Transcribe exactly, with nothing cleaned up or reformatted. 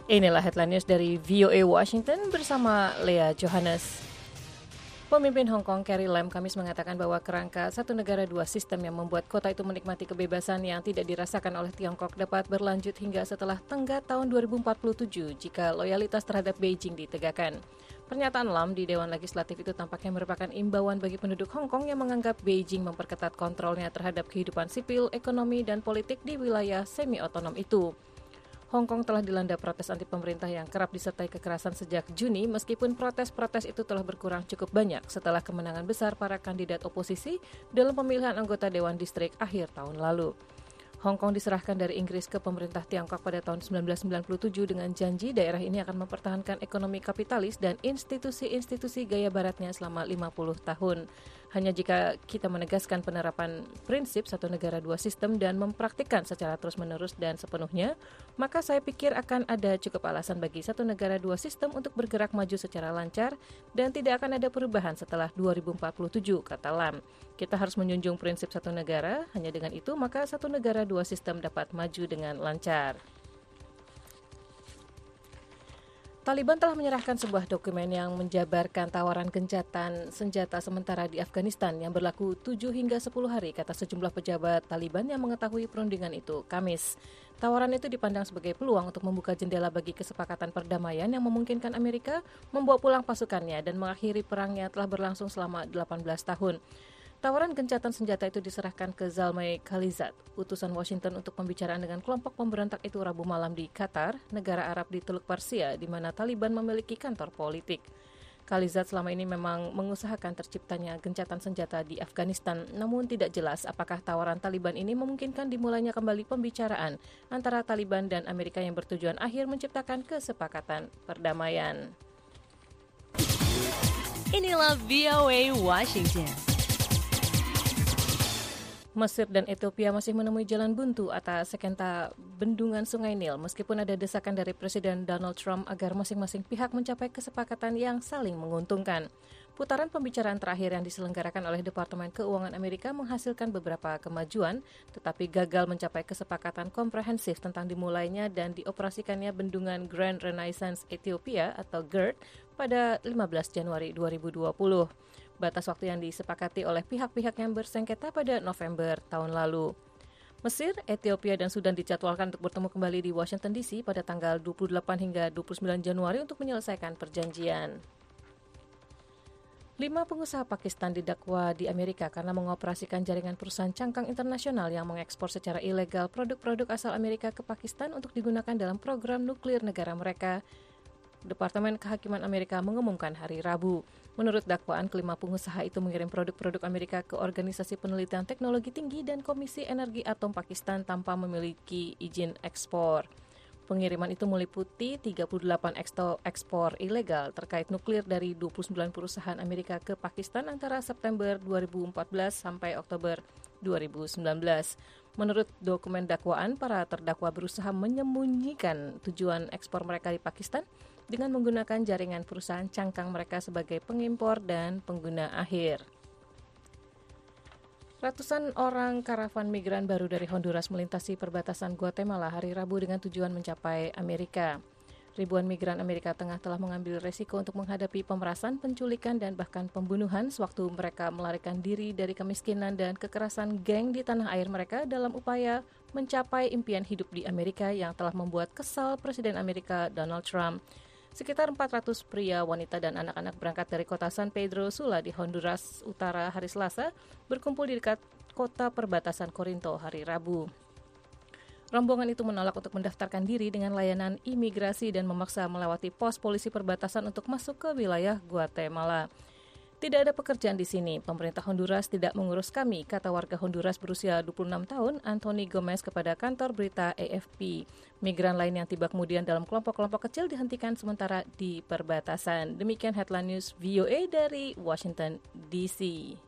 Inilah headline news dari V O A Washington bersama Lea Johannes. Pemimpin Hong Kong Carrie Lam Kamis mengatakan bahwa kerangka satu negara dua sistem yang membuat kota itu menikmati kebebasan yang tidak dirasakan oleh Tiongkok dapat berlanjut hingga setelah tenggat tahun dua ribu empat puluh tujuh jika loyalitas terhadap Beijing ditegakkan. Pernyataan Lam di Dewan Legislatif itu tampaknya merupakan imbauan bagi penduduk Hong Kong yang menganggap Beijing memperketat kontrolnya terhadap kehidupan sipil, ekonomi, dan politik di wilayah semi-otonom itu. Hong Kong telah dilanda protes anti pemerintah yang kerap disertai kekerasan sejak Juni, meskipun protes-protes itu telah berkurang cukup banyak setelah kemenangan besar para kandidat oposisi dalam pemilihan anggota Dewan Distrik akhir tahun lalu. Hong Kong diserahkan dari Inggris ke pemerintah Tiongkok pada tahun sembilan belas sembilan puluh tujuh dengan janji daerah ini akan mempertahankan ekonomi kapitalis dan institusi-institusi gaya baratnya selama lima puluh tahun. Hanya jika kita menegaskan penerapan prinsip satu negara dua sistem dan mempraktikkan secara terus-menerus dan sepenuhnya, maka saya pikir akan ada cukup alasan bagi satu negara dua sistem untuk bergerak maju secara lancar dan tidak akan ada perubahan setelah dua ribu empat puluh tujuh, kata Lam. Kita harus menjunjung prinsip satu negara, hanya dengan itu maka satu negara dua sistem dapat maju dengan lancar. Taliban telah menyerahkan sebuah dokumen yang menjabarkan tawaran gencatan senjata sementara di Afghanistan yang berlaku tujuh hingga sepuluh hari, kata sejumlah pejabat Taliban yang mengetahui perundingan itu Kamis. Tawaran itu dipandang sebagai peluang untuk membuka jendela bagi kesepakatan perdamaian yang memungkinkan Amerika membawa pulang pasukannya dan mengakhiri perang yang telah berlangsung selama delapan belas tahun. Tawaran gencatan senjata itu diserahkan ke Zalmay Khalilzad, utusan Washington untuk pembicaraan dengan kelompok pemberontak itu Rabu malam di Qatar, negara Arab di Teluk Persia, di mana Taliban memiliki kantor politik. Khalilzad selama ini memang mengusahakan terciptanya gencatan senjata di Afghanistan, namun tidak jelas apakah tawaran Taliban ini memungkinkan dimulainya kembali pembicaraan antara Taliban dan Amerika yang bertujuan akhir menciptakan kesepakatan perdamaian. Inilah V O A Washington. Mesir dan Ethiopia masih menemui jalan buntu atas sekenta bendungan Sungai Nil meskipun ada desakan dari Presiden Donald Trump agar masing-masing pihak mencapai kesepakatan yang saling menguntungkan. Putaran pembicaraan terakhir yang diselenggarakan oleh Departemen Keuangan Amerika menghasilkan beberapa kemajuan, tetapi gagal mencapai kesepakatan komprehensif tentang dimulainya dan dioperasikannya bendungan Grand Renaissance Ethiopia atau G E R D pada lima belas Januari dua ribu dua puluh. Batas waktu yang disepakati oleh pihak-pihak yang bersengketa pada November tahun lalu. Mesir, Ethiopia, dan Sudan dijadwalkan untuk bertemu kembali di Washington D C pada tanggal dua puluh delapan hingga dua puluh sembilan Januari untuk menyelesaikan perjanjian. Lima pengusaha Pakistan didakwa di Amerika karena mengoperasikan jaringan perusahaan cangkang internasional yang mengekspor secara ilegal produk-produk asal Amerika ke Pakistan untuk digunakan dalam program nuklir negara mereka. Departemen Kehakiman Amerika mengumumkan hari Rabu. Menurut dakwaan, kelima pengusaha itu mengirim produk-produk Amerika ke Organisasi Penelitian Teknologi Tinggi dan Komisi Energi Atom Pakistan tanpa memiliki izin ekspor. Pengiriman itu meliputi tiga puluh delapan ekspor ilegal terkait nuklir dari dua puluh sembilan perusahaan Amerika ke Pakistan antara September dua ribu empat belas sampai Oktober dua ribu sembilan belas. Menurut dokumen dakwaan, para terdakwa berusaha menyembunyikan tujuan ekspor mereka di Pakistan dengan menggunakan jaringan perusahaan cangkang mereka sebagai pengimpor dan pengguna akhir. Ratusan orang karavan migran baru dari Honduras melintasi perbatasan Guatemala hari Rabu dengan tujuan mencapai Amerika. Ribuan migran Amerika Tengah telah mengambil resiko untuk menghadapi pemerasan, penculikan, dan bahkan pembunuhan sewaktu mereka melarikan diri dari kemiskinan dan kekerasan geng di tanah air mereka dalam upaya mencapai impian hidup di Amerika yang telah membuat kesal Presiden Amerika Donald Trump. Sekitar empat ratus pria, wanita, dan anak-anak berangkat dari kota San Pedro Sula di Honduras Utara hari Selasa berkumpul di dekat kota perbatasan Corinto hari Rabu. Rombongan itu menolak untuk mendaftarkan diri dengan layanan imigrasi dan memaksa melewati pos polisi perbatasan untuk masuk ke wilayah Guatemala. Tidak ada pekerjaan di sini, pemerintah Honduras tidak mengurus kami, kata warga Honduras berusia dua puluh enam tahun, Anthony Gomez kepada kantor berita A F P. Migran lain yang tiba kemudian dalam kelompok-kelompok kecil dihentikan sementara di perbatasan. Demikian headline news V O A dari Washington D C.